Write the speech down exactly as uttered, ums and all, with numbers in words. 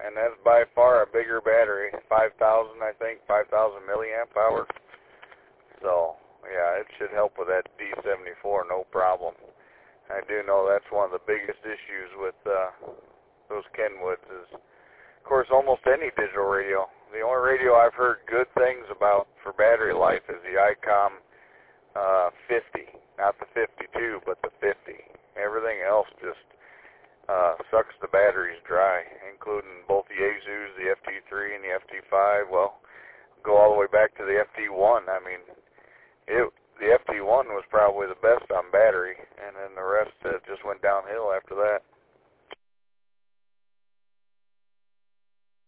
and that's by far a bigger battery, five thousand, I think, five thousand milliamp hours. So, yeah, it should help with that D seventy-four, no problem. I do know that's one of the biggest issues with uh, those Kenwoods is, of course, almost any digital radio. The only radio I've heard good things about for battery life is the ICOM uh, fifty, not the fifty-two, but the fifty. Everything else just uh, sucks the batteries dry, including both the Azus, the F T three, and the F T five. Well, go all the way back to the F T one. I mean, it, the F T one was probably the best on battery, and then the rest uh, just went downhill after that.